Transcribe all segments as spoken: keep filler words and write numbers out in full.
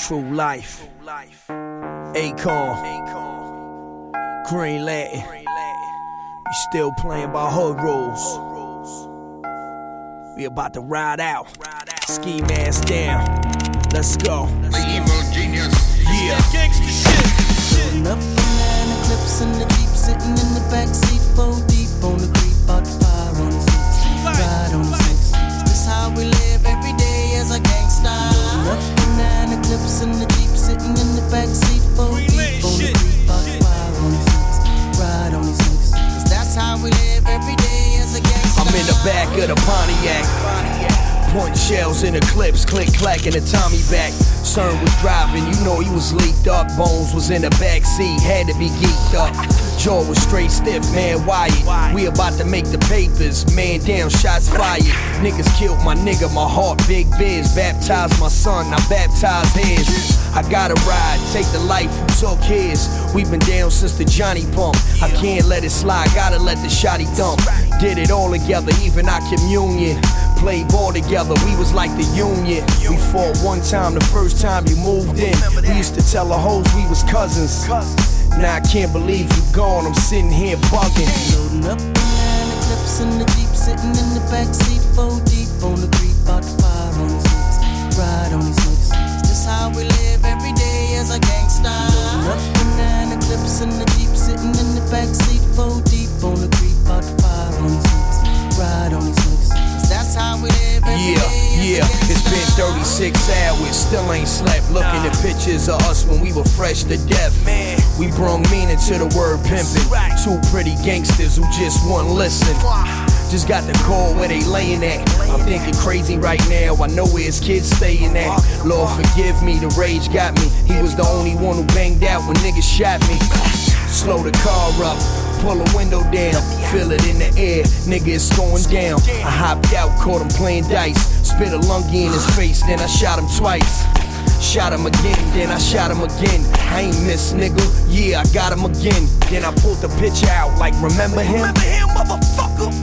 True life. Akon. Green Lantern. You still playing by hood rules. We about to ride out. Ski mask down. Let's go. The evil genius. Yeah. Gangsta shit. Pulling up banana clips in the Jeep, sitting in the backseat, four deep on the creep, about to fire on the six, ride on the six. This how we live every day as a gangsta. Pulling up banana clips in the Jeep, sitting in the backseat, four deep on the creep, about to fire on the six, ride on the six. Cause that's how we live every day as a gangsta. I'm in the back of the Pontiac, pointing shells in the clips, click clack in the Tommy back. Cern was driving, you know he was leaked up. Bones was in the back seat, had to be geeked up. Jaw was straight stiff, man wired. We about to make the papers, man down, shots fired. Niggas killed my nigga, my heart big biz. Baptized my son, I baptized his. I gotta ride, take the life who took his. We've been down since the Johnny pump. I can't let it slide, gotta let the shotty thump. Did it all together, even our communion. Played ball together, we was like the union. We fought one time, the first time you moved in. We used to tell the hoes we was cousins. Now I can't believe you gone, I'm sitting here bugging. Loading up banana clips in the Jeep, sitting in the backseat, four deep on the creep, about to fire on the six, ride on the six. This how we live every day as a gangsta. Loading up banana clips in the Jeep, sitting in the backseat, four deep on the creep, about to fire on the six, ride on the six. That's how we live every Yeah, day. yeah, it's been thirty-six hours, still ain't slept. Looking at pictures of us when we were fresh to death. Man, we brung meaning to the word pimpin'. Two pretty gangsters who just wouldn't listen. Just got the call where they laying at. I'm thinking crazy right now, I know where his kids staying at. Lord forgive me, the rage got me. He was the only one who banged out when niggas shot me. Slow the car up, pull a window down, feel it in the air, nigga it's going down. I hopped out, caught him playing dice, spit a lungie in his face, then I shot him twice. Shot him again, then I shot him again. I ain't miss, nigga, yeah, I got him again. Then I pulled the picture out, like remember him? Remember him, motherfucker?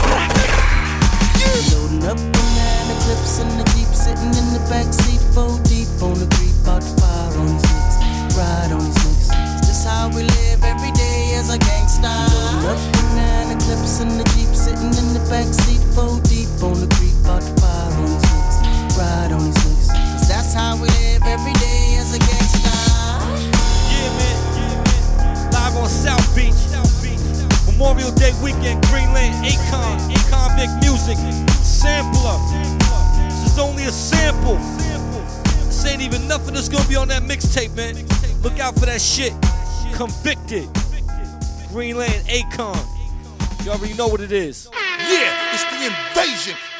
Loading up banana clips in the Jeep, sitting in the backseat, four deep on the creep, about to fire on the six, ride on the six. This how we live every day as a gangsta. Loading up banana clips in the Jeep, sitting in the backseat, four deep on the creep, about to fire on the six, ride on the six. Cause that's how we live every day as a gangsta. Yeah, man. Live on South Beach. Memorial Day weekend, Greenland, Akon, Akon Big Music, Sampler. This is only a sample. This ain't even nothing that's gonna be on that mixtape, man. Look out for that shit. Convicted. Greenland, Akon. You already know what it is. Yeah, it's the invasion.